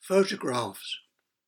Photographs.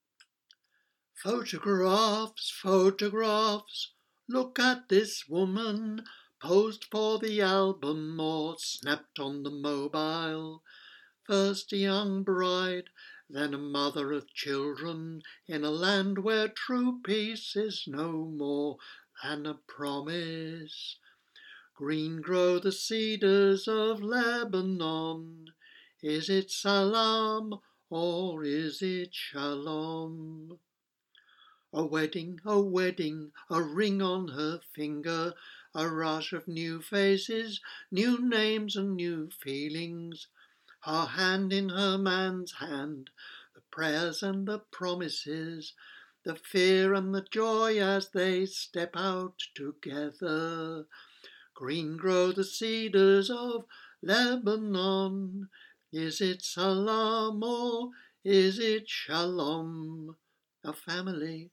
Photographs, photographs, look at this woman, posed for the album or snapped on the mobile. First a young bride, then a mother of children, in a land where true peace is no more than a promise. Green grow the cedars of Lebanon. Is it salam or is it shalom? A wedding, a ring on her finger, a rush of new faces, new names and new feelings. Her hand in her man's hand, the prayers and the promises, the fear and the joy as they step out together. Green grow the cedars of Lebanon. Is it salam or is it shalom? A family,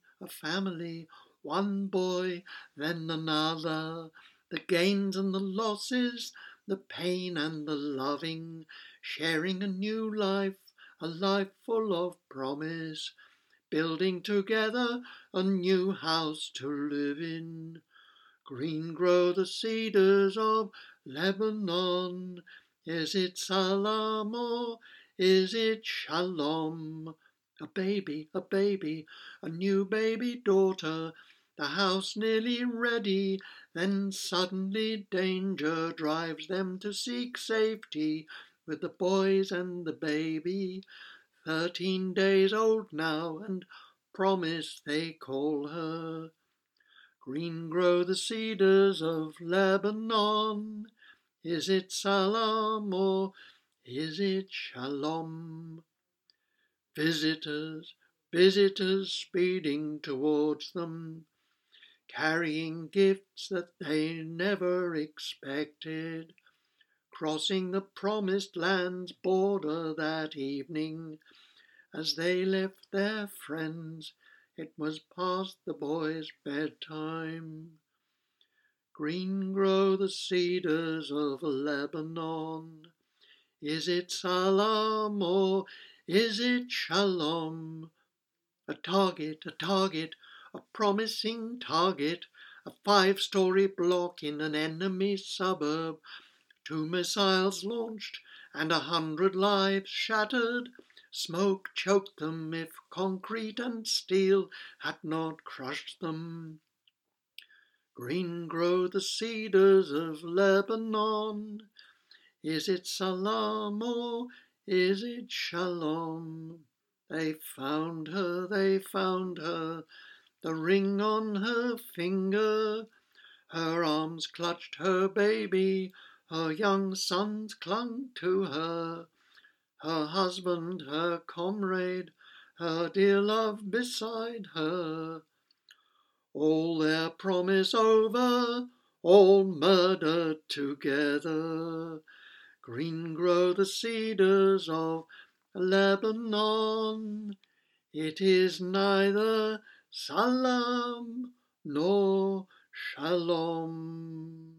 one boy, then another. The gains and the losses, the pain and the loving, sharing a new life, a life full of promise, building together a new house to live in. Green grow the cedars of Lebanon. Is it salam or is it shalom? A baby, a new baby daughter, the house nearly ready, then suddenly danger drives them to seek safety with the boys and the baby. 13 days old now, and Promise they call her. Green grow the cedars of Lebanon. Is it salam or is it shalom? Visitors speeding towards them, carrying gifts that they never expected, crossing the promised land's border that evening. As they left their friends, it was past the boys' bedtime. Green grow the cedars of Lebanon. Is it salam or is it shalom? A target, a promising target, a 5-story block in an enemy suburb. 2 missiles launched and 100 lives shattered. Smoke choked them if concrete and steel had not crushed them. Green grow the cedars of Lebanon. Is it salam or is it shalom? They found her, the ring on her finger. Her arms clutched her baby, her young sons clung to her. Her husband, her comrade, her dear love beside her. All their promise over, all murdered together. Green grow the cedars of Lebanon. It is neither salam nor shalom.